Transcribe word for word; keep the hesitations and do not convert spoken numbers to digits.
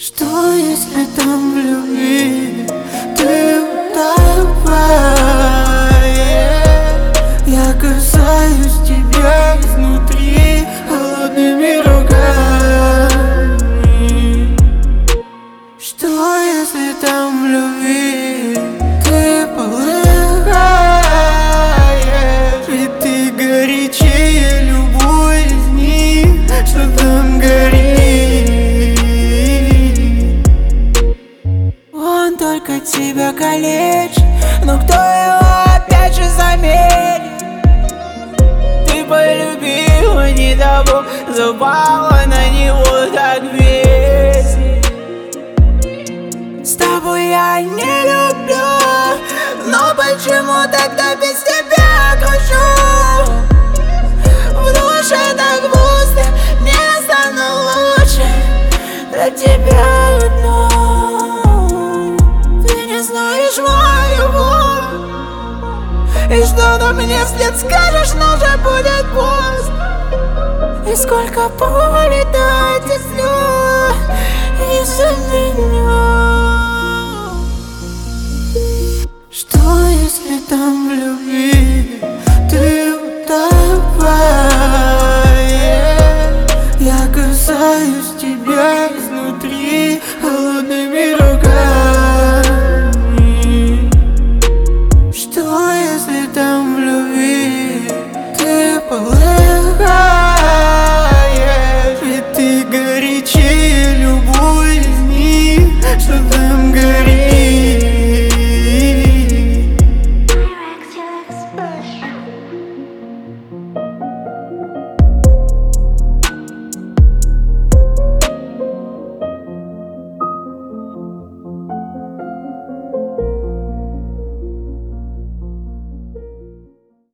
Что если там в любви ты утопаешь? Я касаюсь тебя изнутри холодными руками. Что если там в любви ты полыхаешь? Ведь ты горячее любой из них, что там горит. Он только тебя калечит, но кто его опять же заменит? Ты полюбила не того, запала на него так весь. С тобой я не люблю, но почему тогда без тебя кручу? В душе так пусто, мне стану лучше для тебя одной. Ты не знаешь мою боль, и что-то мне вслед скажешь, но уже будет поздно. И сколько боли дать